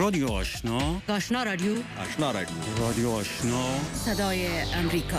رادیو آشنا، آشنا رادیو، آشنا رادیو، رادیو آشنا، صدای امریکا.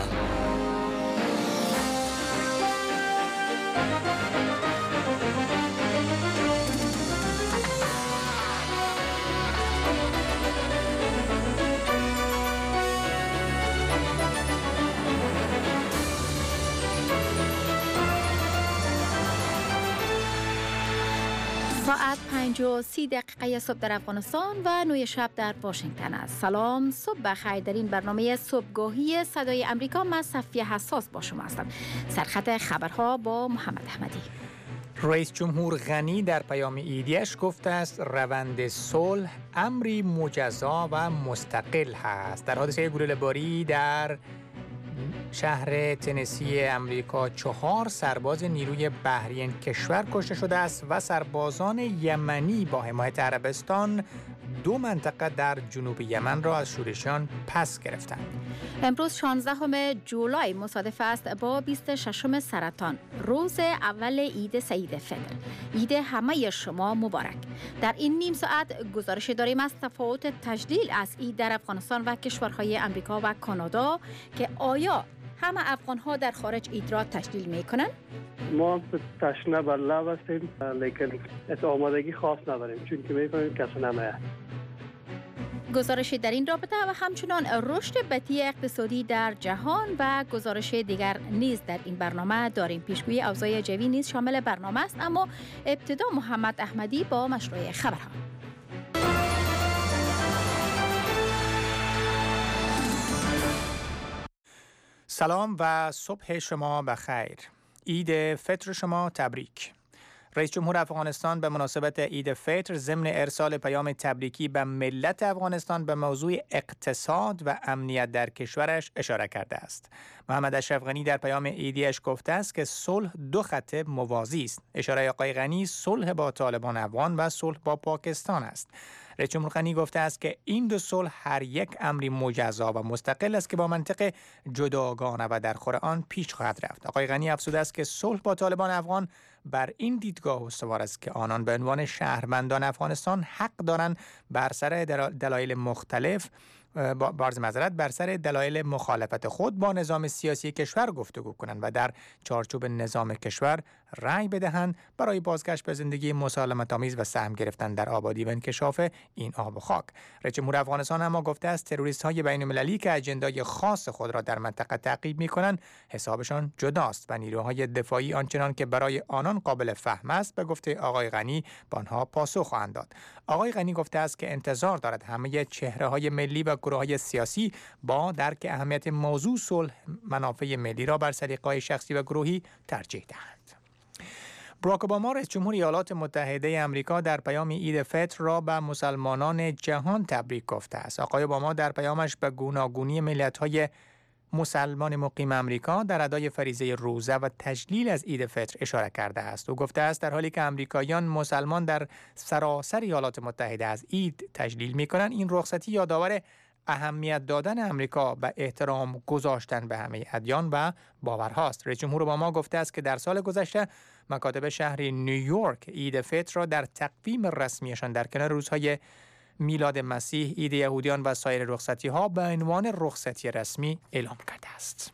ساعت 5:30 صبح در افغانستان و 9 شب در واشنگتن است. سلام، صبح بخیر. در این برنامه صبحگاهی صدای امریکا من صفیه حساس با شما هستم. سرخط خبرها با محمد احمدی. رئیس جمهور غنی در پیام عیدیش گفته است روند صلح امری مجزا و مستقل هست. در حادثه گلوله‌باری در شهر تنسی امریکا 4 سرباز نیروی بحری این کشور کشته شده است و سربازان یمنی با حمایت عربستان 2 منطقه در جنوب یمن را از شورشیان پس گرفتند. امروز 16 جولای مصادف است با 26 سرطان، روز اول عید سعید فطر. عید همه شما مبارک. در این نیم ساعت گزارش داریم از تفاوت تجلیل از عید در افغانستان و کشورهای امریکا و کانادا که آیا همه افغان‌ها در خارج عید را تجلیل می‌کنند؟ ما تشنه بر لب هستیم، لیکن آمادگی خاص نداریم چون که می‌فهمیم کسی نمیاد. گزارش در این رابطه و همچنان رشد بطیء اقتصادی در جهان و گزارش دیگر نیز در این برنامه داریم. پیشگویی اوضاع جوی نیز شامل برنامه است، اما ابتدا محمد احمدی با مشروع خبرها. سلام و صبح شما بخیر. عید فطر شما تبریک. رئیس جمهور افغانستان به مناسبت عید فطر ضمن ارسال پیام تبریکی به ملت افغانستان به موضوع اقتصاد و امنیت در کشورش اشاره کرده است. محمد اشرف غنی در پیام عیدیش گفته است که صلح 2 خط موازی است. اشاره آقای غنی صلح با طالبان افغان و صلح با پاکستان است. رئیس جمهور غنی گفته است که این 2 صلح هر یک امری مجزا و مستقل است که با منطق جداگانه و در خور آن پیش خواهد رفت. آقای غنی افزوده است که صلح با طالبان افغان بر این دیدگاه استوار است که آنان به عنوان شهروندان افغانستان حق دارند بر سر دلایل مختلف بر سر دلایل مخالفت خود با نظام سیاسی کشور گفتگو کنند و در چارچوب نظام کشور رأی بدهند برای بازگشت به زندگی مسالمت‌آمیز و سهم گرفتن در آبادی و انکشاف این آب و خاک. رئیس جمهور افغانستان اما گفته است تروریست‌های بین‌المللی که اجندای خاص خود را در منطقه تعقیب می‌کنند حسابشان جداست و نیروهای دفاعی آنچنان که برای آنان قابل فهم است به گفته آقای غنی با آنها پاسخ خواهند داد. آقای غنی گفته است که انتظار دارد همه چهره‌های ملی و گروه‌های سیاسی با درک اهمیت موضوع صلح منافع ملی را بر سلیقه‌های شخصی و گروهی ترجیح دهند. باراک اوباما رئیس جمهور ایالات متحده آمریکا در پیام عید فطر را به مسلمانان جهان تبریک گفته است. آقای اوباما در پیامش به گوناگونی ملت‌های مسلمان مقیم آمریکا در ادای فریضه روزه و تجلیل از عید فطر اشاره کرده است. او گفته است در حالی که آمریکاییان مسلمان در سراسر ایالات متحده از عید تجلیل می‌کنند، این رخصتی یادآور اهمیت دادن آمریکا به احترام گذاشتن به همه ادیان و باورهاست. رئیس جمهور اوباما گفته است که در سال گذشته مکاتب شهر نیویورک عید فطر را در تقویم رسمیشان در کنار روزهای میلاد مسیح، عید یهودیان و سایر رخصتی‌ها به عنوان رخصتی رسمی اعلام کرده است.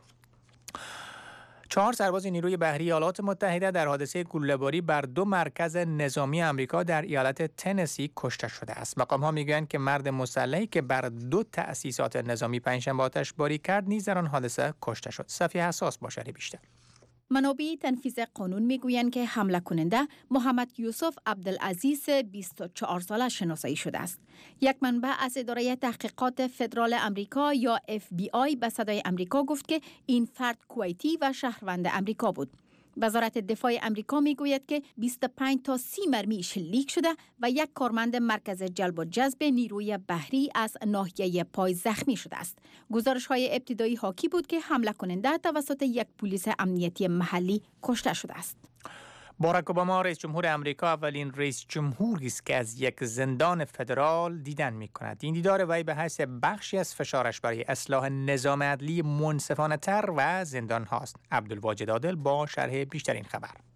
4 سرباز نیروی بحری ایالات متحده در حادثه گلوله‌باری بر 2 مرکز نظامی آمریکا در ایالت تنسی کشته شده است. مقام‌ها می‌گویند که مرد مسلحی که بر 2 تأسیسات نظامی پنجشنبه آتش‌باری کرد نیز در آن حادثه کشته شد. صفیه حساس با شرح بیشتر. منابع تنفیذ قانون میگویند که حمله کننده محمد یوسف عبدالعزیز 24 ساله شناسایی شده است. یک منبع از اداره تحقیقات فدرال امریکا یا FBI به صدای امریکا گفت که این فرد کویتی و شهروند امریکا بود. وزارت دفاع امریکا میگوید که 25 تا 30 مرمی شلیک شده و یک کارمند مرکز جلب و جذب نیروی بحری از ناحیه پای زخمی شده است. گزارش‌های ابتدایی حاکی بود که حمله کننده توسط یک پلیس امنیتی محلی کشته شده است. باراک اوباما رئیس جمهور آمریکا اولین رئیس جمهوری است که از یک زندان فدرال دیدن می‌کند. این دیدار وی به حیث بخشی از فشارش برای اصلاح نظام عدلی منصفانه‌تر و زندان هاست. عبدالواجد عادل با شرح بیشترین خبر.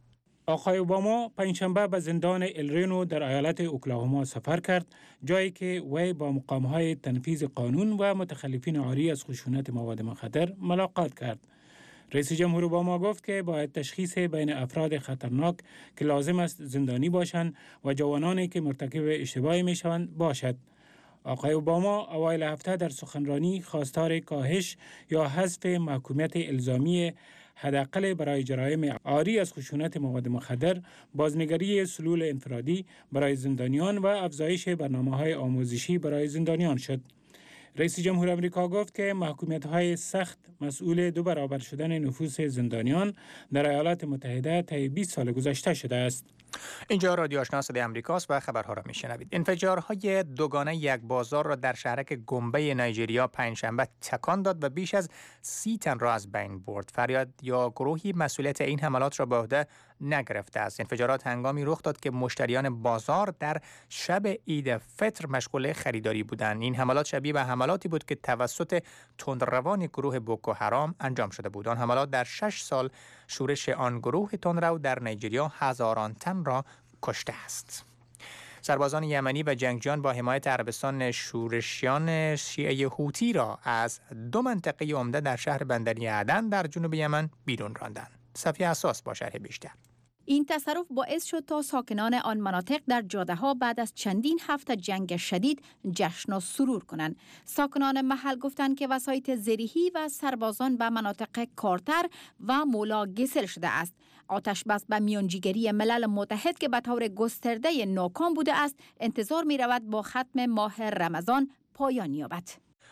آقای اوباما پنجشنبه به زندان الرینو در ایالت اوکلاهوما سفر کرد، جایی که وی با مقام‌های تنفیذ قانون و متخلفین عاری از خشونت مواد مخدر ملاقات کرد. رئیس جمهور اوباما گفت که باید تشخیص بین افراد خطرناک که لازم است زندانی باشند و جوانانی که مرتکب اشتباهی میشوند باشد. آقای اوباما اوایل هفته در سخنرانی خواستار کاهش یا حذف محکومیت الزامی حداقل برای جرایم عاری از خشونت مواد مخدر، بازنگری سلول انفرادی برای زندانیان و افزایش برنامه‌های آموزشی برای زندانیان شد. رئیس جمهور آمریکا گفت که محکومیت‌های سخت مسئول 2 برابر شدن نفوس زندانیان در ایالات متحده طی 20 سال گذشته شده است. اینجا رادیو آشنا صدای آمریکاست و خبرها را میشنوید. انفجارهای دوگانه یک بازار را در شهرک گومبه نایجریا پنجشنبه تکان داد و بیش از 30 تن را از بین برد. فریاد یا گروهی مسئولیت این حملات را به عهده نگرفته است. انفجارات هنگامی رخ داد که مشتریان بازار در شب عید فطر مشغول خریداری بودند. این حملات شبیه به حملاتی بود که توسط تندروان گروه بوکو حرام انجام شده بود. آن حملات در 6 سال شورش آن گروه تندرو در نایجریا هزاران تن را کشته است. سربازان یمنی و جنگجویان با حمایت عربستان شورشیان شیعه هوتی را از 2 منطقه عمده در شهر بندری عدن در جنوب یمن بیرون راندند. صفیه اساس با شرح بیشتر. این تصرف باعث شد تا ساکنان آن مناطق در جاده‌ها بعد از چندین هفته جنگ شدید جشن و سرور کنند. ساکنان محل گفتند که وسایط زرهی و سربازان به مناطق کارتر و مولا گسل شده است. آتش بس به میانجیگری ملل متحد که به طور گسترده ناکام بوده است، انتظار می رود با ختم ماه رمضان پایان یابد.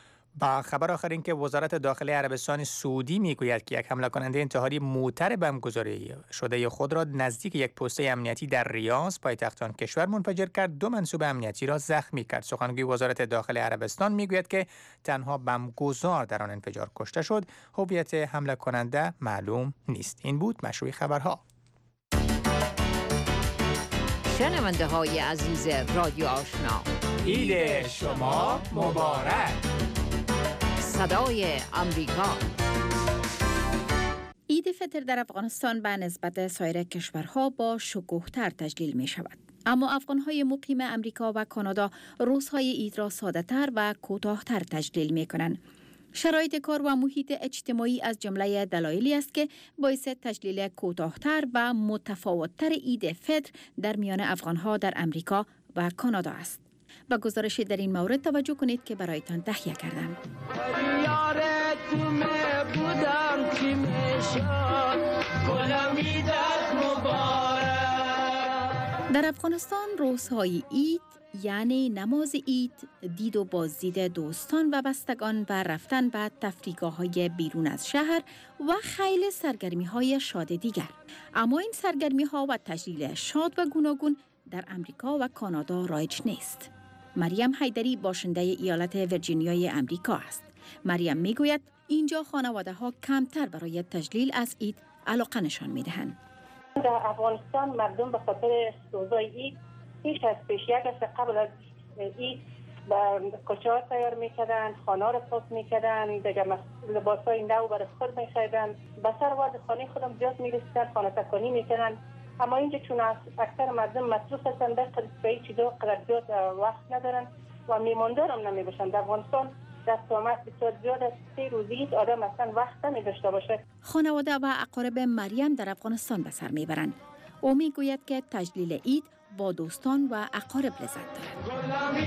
با خبر آخر این که وزارت داخلی عربستان سعودی میگوید که یک حمله کننده انتحاری موتر بمبگذاری شده خود را نزدیک یک پست امنیتی در ریاض پایتخت آن کشور منفجر کرد. 2 منصوب امنیتی را زخمی کرد. سخنگوی وزارت داخلی عربستان میگوید که تنها بمبگذار در آن انفجار کشته شد. هویت حمله کننده معلوم نیست. این بود مشروع خبرها. شنونده های عزیز رادیو آشنا، عید شما مبارک. صدای آمریکا. عید فطر در افغانستان به نسبت سایر کشورها با شکوه‌تر تجلیل می شود. اما افغان‌های مقیم امریکا و کانادا روزهای عید را ساده‌تر و کوتاه‌تر تجلیل می کنند. شرایط کار و محیط اجتماعی از جمله دلایلی است که باعث تجلیل کوتاه‌تر و متفاوت‌تر عید فطر در میان افغان‌ها در امریکا و کانادا است. با گزارش در این مورد توجه کنید که برایتان تهیه کردم. در افغانستان روزهای عید یعنی نماز عید، دید و بازدید دوستان و بستگان و رفتن به تفریحگاه‌های بیرون از شهر و خیلی سرگرمی‌های شاد دیگر. اما این سرگرمی‌ها و تجلیل شاد و گوناگون در امریکا و کانادا رایج نیست. مریم حیدری باشنده ایالت ویرجینیای امریکا است. مریم میگوید اینجا خانواده‌ها کمتر برای تجلیل از عید علاقه نشان می‌دهند. در افغانستان مردم به خاطر روزای عید پیش از پیش یک هفته قبل از عید کوچه‌ها تیار می‌کردند، خانه را پاک می‌کردند، دیگه لباسای نو برای خود می‌خریدند، به سر وارد خانه خودم زیاد می‌رسیدند، خانه تکانی می‌کردند. اما اینجا چون اکثر مردم مصروف هستند به هیچ چیزا قدر زیاد وقت ندارند و میماندار هم نمی‌باشند. در افغانستان دست آمد بسیار زیاد است. 3 روز عید آدم اصلا وقت نمی‌داشته باشه. خانواده و اقارب مریم در افغانستان به سر میبرند. او میگوید که تجلیل عید با دوستان و اقارب لذت دارد.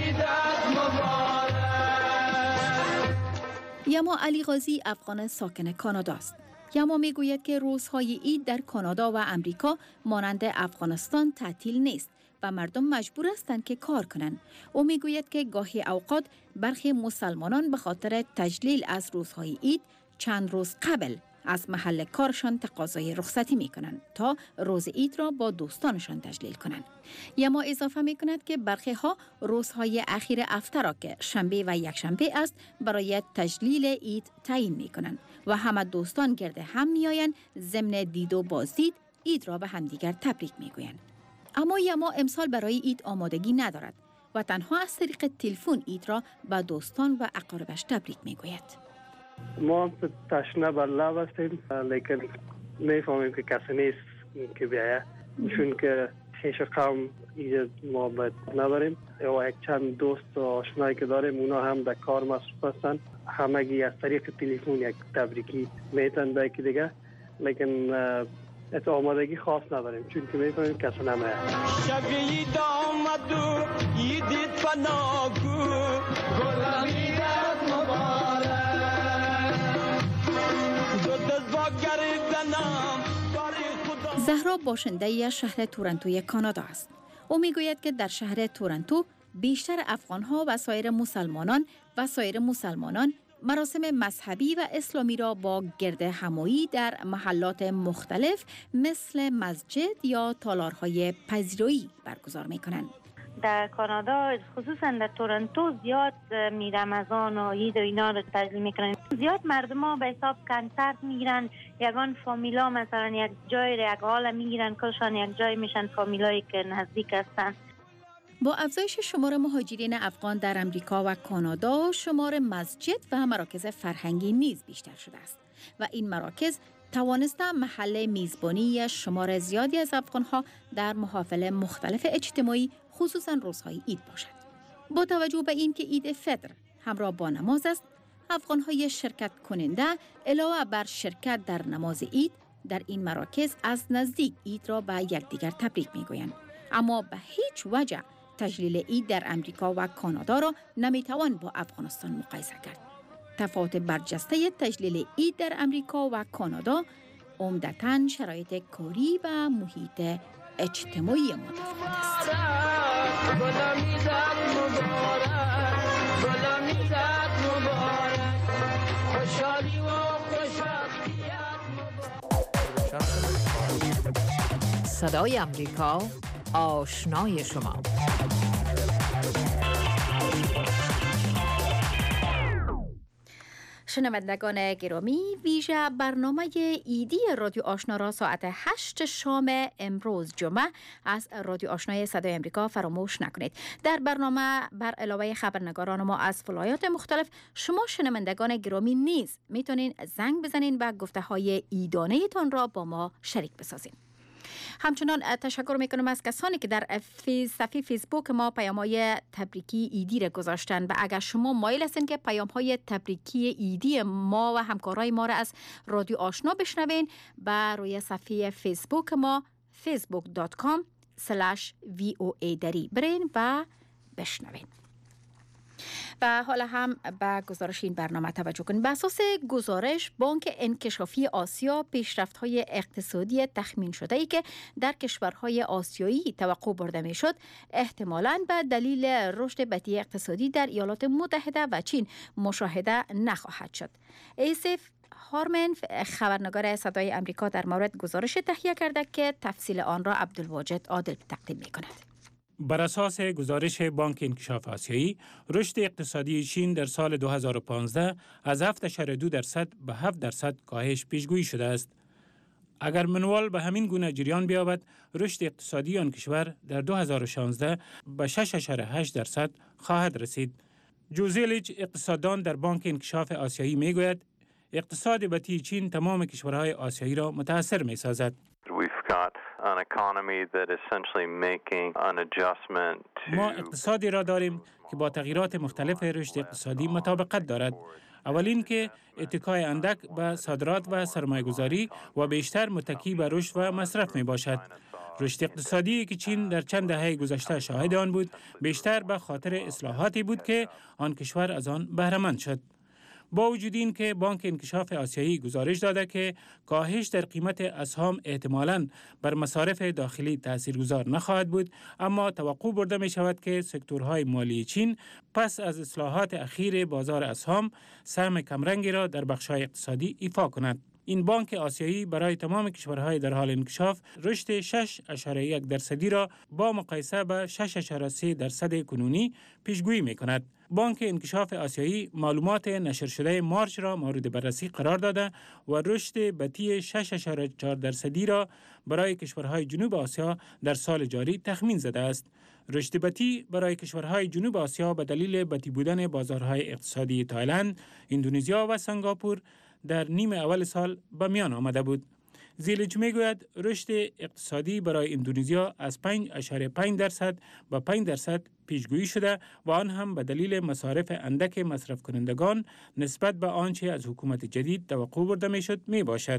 یما علی غازی افغان ساکن کانادا است. یما میگوید که روزهای عید در کانادا و امریکا مانند افغانستان تعطیل نیست و مردم مجبور هستند که کار کنند. او میگوید که گاهی اوقات برخی مسلمانان به خاطر تجلیل از روزهای عید چند روز قبل از محل کارشان تقاضای رخصتی می کنند تا روز عید را با دوستانشان تجلیل کنند. یما اضافه می کند که برخی ها روزهای اخیر هفته را که شنبه و یکشنبه است برای تجلیل عید تعیین می کنند و همه دوستان گرد هم می آیند ضمن دید و بازدید عید را به همدیگر تبریک می گویند. اما یما امسال برای عید آمادگی ندارد و تنها از طریق تلفن عید را به دوستان و اقاربش تبریک می گوید. ما هم تشنه بر لب هستیم، لیکن میفهمیم که کسی نیست که بیایه چون که هیچ قوم اینجا ما باید نداریم یا یک چند دوست و آشنایی که داریم اونا هم در کار مصروف هستن، همگی از طریق تلفن یک تبریکی میتن به یکی دیگه، لیکن از آمادگی خاص نداریم چون که میفهمیم کسی نمیاد. شبیه دامد و یدید فناگو غلامی داد مبارک دو دست با گردنم. زهرا باشنده شهر تورنتوی کانادا است. او میگوید که در شهر تورنتو بیشتر افغان‌ها و سایر مسلمانان مراسم مذهبی و اسلامی را با گرد همایی در محلات مختلف مثل مسجد یا تالارهای پذیرایی برگزار می‌کنند. در کانادا خصوصا در تورنتو زیاد می رمضان و عید و اینا رو تجلیل میکنن. زیاد مردم ها به حساب کنسرت میگیرن، یگان فامیلا مثلا یک جای یک حال میگیرن کلشان یک جای میشن فامیلایی که نزدیک هستن. با افزایش شمار مهاجرین افغان در امریکا و کانادا، شمار مسجد و مراکز فرهنگی نیز بیشتر شده است و این مراکز توانسته محل میزبانی شمار زیادی از افغان‌ها در محافل مختلف اجتماعی خصوصا روزهای عید باشد. با توجه به اینکه عید فطر همراه با نماز است، افغان‌های شرکت کننده علاوه بر شرکت در نماز عید در این مراکز از نزدیک عید را به یکدیگر تبریک می‌گویند، اما به هیچ وجه تجلیل عید در امریکا و کانادا را نمی‌توان با افغانستان مقایسه کرد. تفاوت برجسته تجلیل عید در امریکا و کانادا عمدتاً شرایط کاری و محیط اجتماعی متفاوت است. صدای امریکا، آشنای شما. شنوندگان گرامی، ویژه برنامه ایدی رادیو آشنا را ساعت 8 شام امروز جمعه از رادیو آشنای صدای امریکا فراموش نکنید. در برنامه بر علاوه خبرنگاران ما از ولایات مختلف، شما شنوندگان گرامی نیز میتونین زنگ بزنین و گفته های ایدانه تان را با ما شریک بسازین. همچنان تشکر میکنم از کسانی که در صفحه فیسبوک ما پیام‌های تبریکی ایدی را گذاشتن و اگر شما مایل هستین که پیام‌های تبریکی ایدی ما و همکارای ما را از رادیو آشنا بشنوین، بر روی صفحه فیسبوک ما facebook.com/voa برین و بشنوین. و حالا هم به گزارش این برنامه توجه کنید. به اساس گزارش بانک انکشافی آسیا، پیشرفت‌های اقتصادی تخمین شده ای که در کشورهای آسیایی توقع برده می‌شد احتمالاً به دلیل رشد بطیء اقتصادی در ایالات متحده و چین مشاهده نخواهد شد. ایسف هارمن خبرنگار صدای امریکا در مورد گزارش تهیه کرده که تفصیل آن را عبدالواجد عادل تقدیم می‌کند. بر اساس گزارش بانک انکشاف آسیایی، رشد اقتصادی چین در سال 2015 از 7.2% به 7% کاهش پیشگویی شده است. اگر منوال به همین گونه جریان بیابد، رشد اقتصادی آن کشور در 2016 به 6.8% خواهد رسید. جوزیلیچ اقتصاددان در بانک انکشاف آسیایی میگوید اقتصاد بطیء چین تمام کشورهای آسیایی را متاثر می‌سازد. ما اقتصادی را داریم که با تغییرات مختلف رشد اقتصادی مطابقت دارد. اولین که اتکای اندک به صادرات و سرمایه‌گذاری و بیشتر متکی به رشد و مصرف می باشد. رشد اقتصادی که چین در چند دهه گذشته شاهد آن بود، بیشتر به خاطر اصلاحاتی بود که آن کشور از آن بهره مند شد. با وجود این که بانک انکشاف آسیایی گزارش داده که کاهش در قیمت اسهام احتمالاً بر مصارف داخلی تاثیرگذار نخواهد بود، اما توقع برده می شود که سکتورهای مالی چین پس از اصلاحات اخیر بازار اسهام سهم کمرنگی را در بخش‌های اقتصادی ایفا کند. این بانک آسیایی برای تمام کشورهای در حال انکشاف رشد 6.1% را با مقایسه به 6.3% کنونی پیشگویی می کند. بانک انکشاف آسیایی معلومات نشر شده مارچ را مورد بررسی قرار داده و رشد بطیء 6.4% را برای کشورهای جنوب آسیا در سال جاری تخمین زده است. رشد بطیء برای کشورهای جنوب آسیا به دلیل بطیء بودن بازارهای اقتصادی تایلند، اندونزیا و سنگاپور در نیمه اول سال به میان آمده بود. زیلیچ میگوید رشد اقتصادی برای اندونزیا از 5.5% به 5% پیشگویی شده و آن هم به دلیل مصارف اندک مصرف کنندگان نسبت به آنچه از حکومت جدید توقع برده میشد می باشد.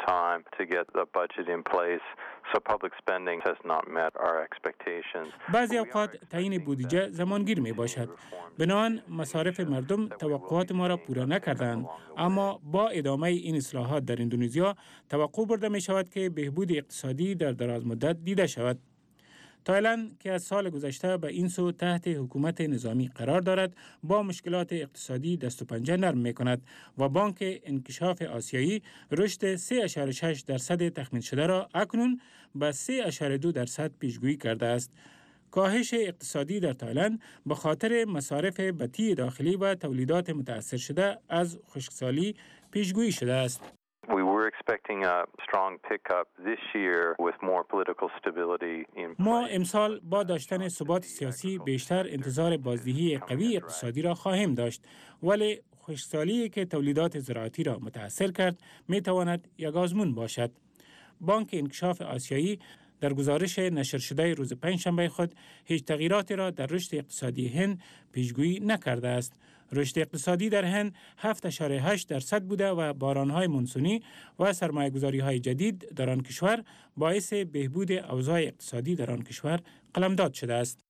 بعضی اوقات تعیین بودجه زمانگیر می باشد. بنابراین مصارف مردم توقعات ما را پورا نکردند، اما با ادامه این اصلاحات در اندونزیا توقع برده می شود که بهبود اقتصادی در دراز مدت دیده شود. تایلند که از سال گذشته به این سو تحت حکومت نظامی قرار دارد با مشکلات اقتصادی دست و پنجه نرم می کند و بانک انکشاف آسیایی رشد 3.6% تخمین شده را اکنون به 3.2% پیشگویی کرده است. کاهش اقتصادی در تایلند به خاطر مصارف بطی داخلی و تولیدات متأثر شده از خشکسالی پیشگویی شده است. ما امسال با داشتن ثبات سیاسی بیشتر انتظار بازدهی قوی اقتصادی را خواهیم داشت، ولی خشکسالی که تولیدات زراعتی را متأثر کرد می تواند یک آزمون باشد. بانک انکشاف آسیایی در گزارش نشر شده روز پنجشنبه خود هیچ تغییراتی را در رشد اقتصادی هند پیشگویی نکرده است. رشد اقتصادی در هند 7.8% بوده و بارانهای مونسونی و سرمایه‌گذاری‌های جدید در آن کشور باعث بهبود اوضاع اقتصادی در آن کشور قلمداد شده است.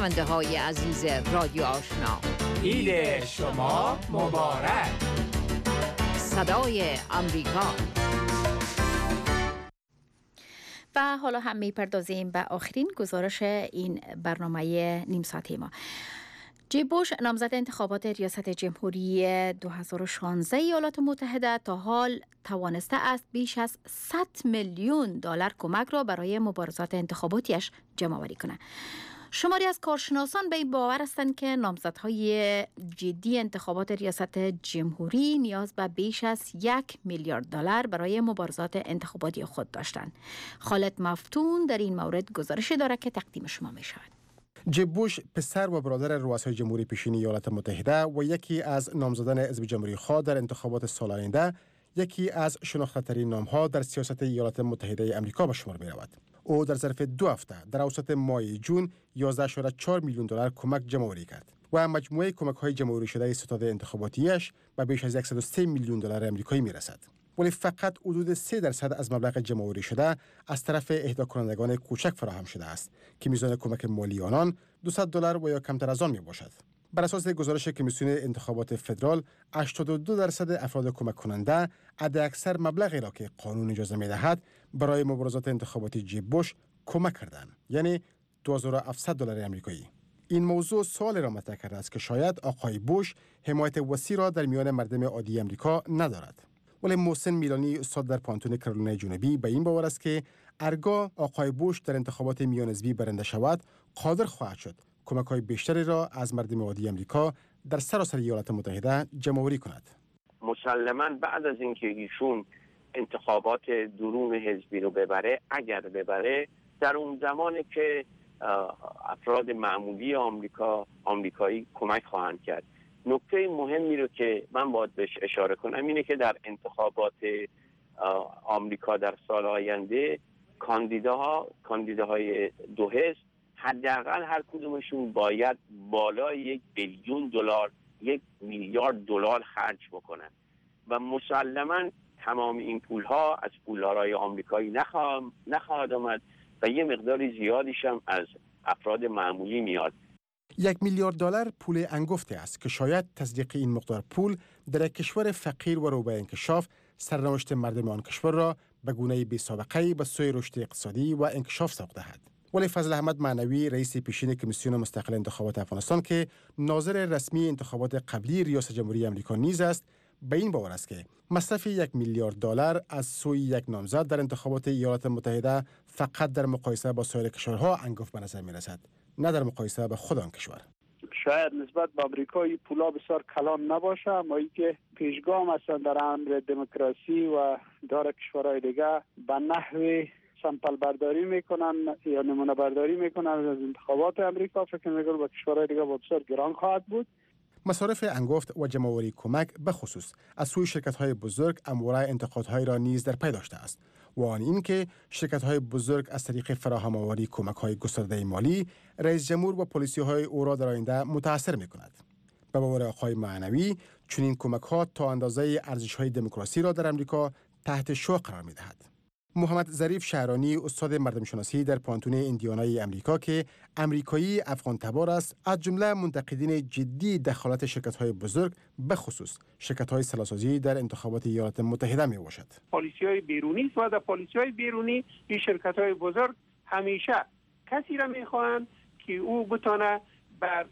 شنونده های عزیز رادیو آشنا، عید شما مبارک. صدای امریکا. و حالا هم میپردازیم به آخرین گزارش این برنامه نیم ساعته ما. جیب بوش نامزد انتخابات ریاست جمهوری 2016 ایالات متحده تا حال توانسته است بیش از 100 میلیون دلار کمک را برای مبارزات انتخاباتیش جمع آوری کند. شماری از کارشناسان به این باور هستند که نامزدهای جدی انتخابات ریاست جمهوری نیاز به بیش از 1 میلیارد دلار برای مبارزات انتخاباتی خود داشتند. خالد مفتون در این مورد گزارشی دارد که تقدیم شما می شود. جیب بوش پسر و برادر رؤسای جمهوری پیشین ایالات متحده و یکی از نامزدان حزب جمهوری خواه در انتخابات سال آینده، یکی از شناخته‌ترین نام‌ها در سیاست ایالات متحده آمریکا به شمار می‌رود. او در ظرف 2 هفته در اوسط ماه جون 11.4 میلیون دلار کمک جمع‌آوری کرد و مجموعه کمک‌های جمع‌آوری شده ستاد انتخاباتیش به بیش از 103 میلیون دلار آمریکایی می‌رسد. ولی فقط حدود 3% از مبلغ جمع‌آوری شده از طرف اهداکنندگان کوچک فراهم شده است که میزان کمک مالی آنان $200 و یا کمتر از آن میباشد. بر اساس گزارش کمیسیون انتخابات فدرال، 82% افراد کمک کننده حداکثر مبلغی را که قانون اجازه می‌دهد برای مبارزات انتخاباتی جیب بوش کمک کردند، یعنی $2700 آمریکایی. این موضوع سوال را مطرح کرده است که شاید آقای بوش حمایت وسیع را در میان مردم عادی آمریکا ندارد. ولی محسن میلانی، استاد در پانتون کرولینای جنوبی، به این باور است که هرگاه آقای بوش در انتخابات میان حزبی برنده شود، قادر خواهد شد کمک‌های بیشتری را از مردم عادی آمریکا در سراسر ایالات متحده جمع‌آوری کند. مسلماً بعد از اینکه ایشون انتخابات درون حزبی رو ببره، اگر ببره، در اون زمانی که افراد معمولی آمریکایی کمک خواهند کرد. نکته مهمی رو که من باید بهش اشاره کنم اینه که در انتخابات آمریکا در سال آینده کاندیداهای دو حزب حداقل هر کدومشون باید بالای 1 بیلیون دلار، 1 میلیارد دلار خرج بکنن و مسلماً تمام این پولها از پولدارای آمریکایی نخواهد آمد و یه مقداری زیادیش هم از افراد معمولی میاد. 1 میلیارد دلار پول انگفتی است که شاید تصدیق این مقدار پول در یک کشور فقیر و رو به انکشاف سرنوشت مردم آن کشور را به گونه بی‌سابقه‌ای به سوی رشد اقتصادی و انکشاف سوق دهد. ولی فضل احمد معنوی، رئیس پیشین کمیسیون مستقل انتخابات افغانستان که ناظر رسمی انتخابات قبلی ریاست جمهوری آمریکا نیز است، به این باور است که مصرف 1 میلیارد دلار از سوی یک نامزد در انتخابات ایالات متحده فقط در مقایسه با سایر کشورها انگفت به نظر می رسد، نه در مقایسه به خود آن کشور. شاید نسبت به آمریکا این پولا بسیار کلان نباشه، اما اینکه پیشگام هستن در امر دموکراسی و دار کشورهای دیگه به نحوی سمپل برداری میکنن یا نمونه برداری میکنن از انتخابات امریکا، فکر میکنم به کشورهای دیگه بسیار گران خواهد بود. مصارف انگفت و جمع‌آوری کمک به خصوص از سوی شرکت‌های بزرگ امورای انتقادهای را نیز در پی داشته است و آن این که شرکت‌های بزرگ از طریق فراهم آوری کمک‌های گسترده مالی رئیس جمهور و پالیسی‌های او را در آینده متاثر می‌کند. به باور آقای معنوی، چنین کمک‌ها تا اندازه ارزش‌های دموکراسی را در آمریکا تحت شعاع قرار می‌دهد. محمد ظریف شهرانی، استاد مردم شناسی در پانتون ایندیانای امریکا که امریکایی افغان تبار است، از جمله منتقدین جدی دخالت شرکت‌های بزرگ به خصوص شرکت‌های سلاسازی در انتخابات ایالات متحده میباشد. پالیسی‌های بیرونی است و در پالیسی‌های بیرونی این شرکت‌های بزرگ همیشه کسی را می‌خواهند که او بتونه بر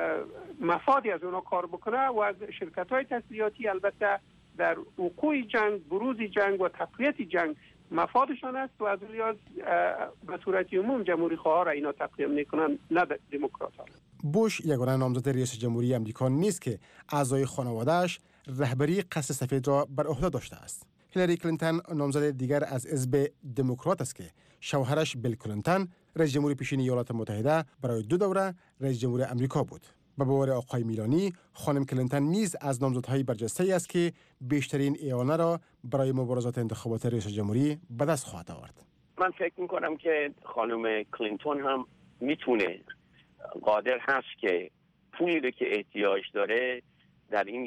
مفادی از اونا کار بکنه و از شرکت‌های تسلیحاتی البته در وقوع جنگ، بروز جنگ و تقویت جنگ مفادشان است و از لیاز به صورت عموم جمهوری خواه را اینا تقدیم میکنن، نه دموکرات ها. بوش یگانه نامزد ریاست جمهوری آمریکا نیست که اعضای خانواده‌اش رهبری قصر سفید را بر عهده داشته است. هیلاری کلینتون نامزد دیگر از حزب دموکرات است که شوهرش بیل کلینتون رئیس جمهور پیشین ایالات متحده برای 2 دوره رئیس جمهور آمریکا بود. به باور آقای میلانی، خانم کلینتون نیز از نامزدهای برجسته است که بیشترین اعانه را برای مبارزات انتخابات رئیس جمهوری به دست خواهد آورد. من فکر می‌کنم که خانم کلینتون هم میتونه، قادر هست که پولی رو که احتیاج داره در این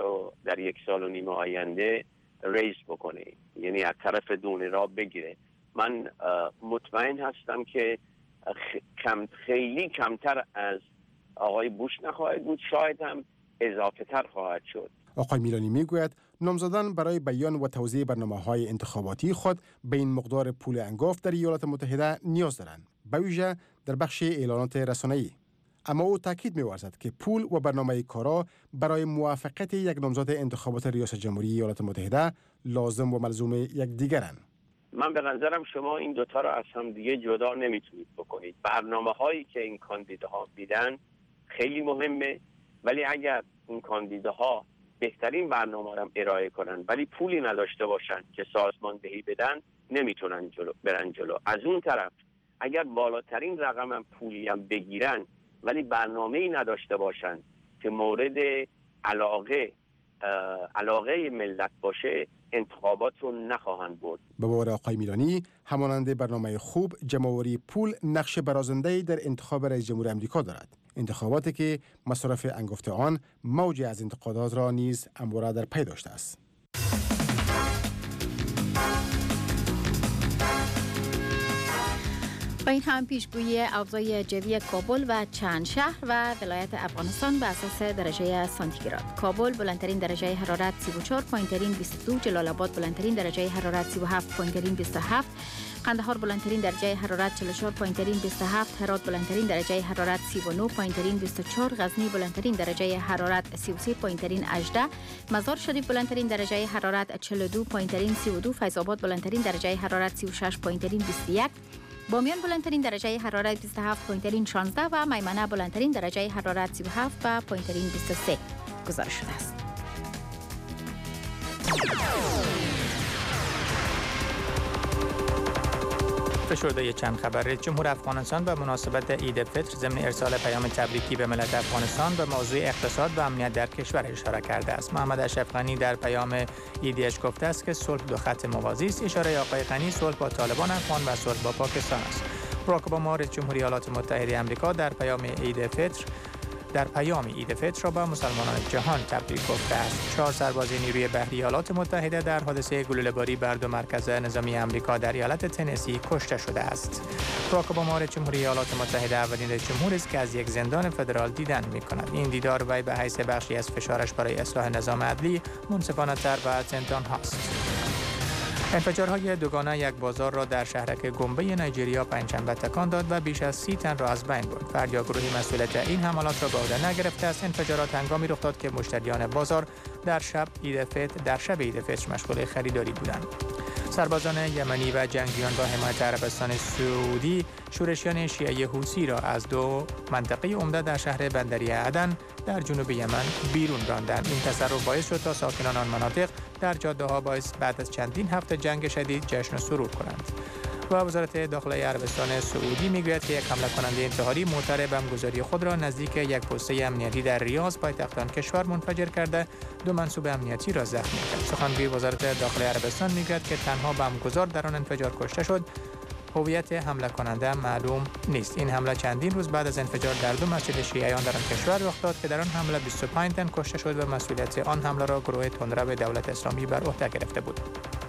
1 سال و نیم آینده ریز بکنه، یعنی از طرف دونه را بگیره. من مطمئن هستم که خیلی کمتر از آقای بوش نخواهد بود، شاید هم اضافه تر خواهد شد. آقای میلانی میگوید نامزدان برای بیان و توزیع برنامه‌های انتخاباتی خود به این مقدار پول انگفت در ایالات متحده نیاز دارند، به ویژه در بخش اعلانات رسانه‌ای. اما او تاکید می‌ورزد که پول و برنامه کارا برای موافقت یک نامزد انتخابات ریاست جمهوری ایالات متحده لازم و ملزوم یکدیگرند. من به نظرم شما این دوتا را از هم دیگه جدا نمیتونید بکنید. برنامه‌هایی که این کاندیداها میدن خیلی مهمه، ولی اگر این کاندیداها بهترین برنامه را ارائه کنن ولی پولی نداشته باشن که سازماندهی بدن، نمیتونن برن جلو. از اون طرف اگر بالاترین رقم هم پولی هم بگیرن ولی برنامه‌ای نداشته باشن که مورد علاقه ملت باشه، انتخابات رو نخواهند برد. به باور آقای میلانی، همانند برنامه خوب، جمع‌آوری پول نقش برازنده‌ای در انتخاب رئیس جمهور آمریکا دارد. انتخاباتی که مصرف انگفت آن موجی از انتقادات را نیز همواره در پی داشته است. با این هم پیشگویی اوضاع جوی کابل و چند شهر و ولایت افغانستان به اساس درجه سانتیگراد. کابل بلندترین درجه حرارت 34، پایین‌ترین 22، جلال آباد بلندترین درجه حرارت 37، پایین‌ترین 27، قندهار بلندترین درجه حرارت 44، پایین‌ترین 27، هرات بلندترین درجه حرارت 39، پایین‌ترین 24، غزنی بلندترین درجه حرارت 33، پایین‌ترین 18، مزار شریف بلندترین درجه حرارت 42، پایین‌ترین 32، فیض آباد بلندترین درجه حرارت 36، پایین‌ترین 21، بامیان بلندترین درجه حرارت 27، پایین‌ترین 16 و میمنه بلندترین درجه حرارت 37 و پایین‌ترین 23 گزارش شده است. فشرده چند خبر. رئیس جمهور افغانستان به مناسبت عید فطر ضمن ارسال پیام تبریکی به ملت افغانستان به موضوع اقتصاد و امنیت در کشور اشاره کرده است. محمد اشرف غنی در پیام عیدیش گفته است که صلح دو خط موازی است. اشاره آقای غنی صلح با طالبان افغان و صلح با پاکستان است. باراک اوباما رئیس جمهوری ایالات متحده آمریکا در پیام عید فطر را به مسلمانان جهان تبریک گفته است. 4 سرباز نیروی بحری ایالات متحده در حادثه گلوله‌باری بر 2 مرکز نظامی آمریکا در ایالت تنسی کشته شده است. باراک اوباما رئیس جمهوری ایالات متحده اولین رئیس جمهوری است که از یک زندان فدرال دیدن می‌کند. این دیدار وی به حیث بخشی از فشارش برای اصلاح نظام عدلی منصفانه‌تر و زندان هاست. انفجارهای دوگانه یک بازار را در شهرک گمبه نیجریه پنجشنبه تکان داد و بیش از 30 تن را از بین برد. فردیا گروهی مسئولیت این حملات را به عهده نگرفته است. انفجارات هنگامی رخ داد که مشتریان بازار در شب عید فطر مشغول خریداری بودند. سربازان یمنی و جنگجویان با حمایت عربستان سعودی شورشیان شیعه حوثی را از 2 منطقه عمده در شهر بندری عدن در جنوب یمن بیرون راندند. این تصرف باعث شد تا ساکنان آن مناطق در جاده‌ها بعد از چندین هفته جنگ شدید جشن و سرور کنند. و وزارت داخلی عربستان سعودی میگوید که یک حمله کننده انتحاری معترض بمبگذاری خود را نزدیک یک پسته امنیتی در ریاض پایتخت آن کشور منفجر کرده 2 منصوب امنیتی را زخمی کرد. سخنگوی وزارت داخلی عربستان میگوید که تنها بمبگذار در آن انفجار کشته شد. هویت حمله کننده معلوم نیست. این حمله چندین روز بعد از انفجار در 2 مسجد شیعیان در آن کشور رخ داد که در آن حمله 25 تن کشته شد و مسئولیت آن حمله را گروه تندرو دولت اسلامی بر عهده گرفته بود.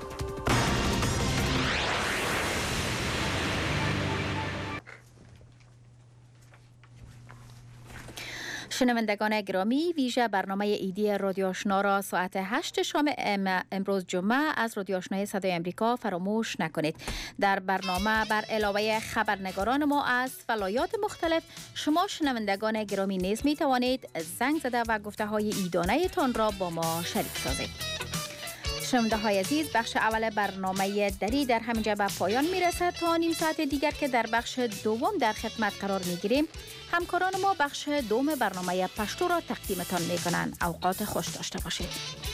شنوندگان گرامی، ویژه برنامه عیدی رادیو آشنا را ساعت 8 شام امروز جمعه از رادیو آشنای صدای آمریکا فراموش نکنید. در برنامه بر علاوه خبرنگاران ما از ولایات مختلف، شما شنوندگان گرامی نیز می توانید زنگ زده و گفته های عیدانه تان را با ما شریک سازید. شنونده های عزیز، بخش اول برنامه دری در همینجا به پایان میرسد. تا نیم ساعت دیگر که در بخش دوم در خدمت قرار میگیریم، همکاران ما بخش دوم برنامه پشتو را تقدیمتان میکنند. اوقات خوش داشته باشید.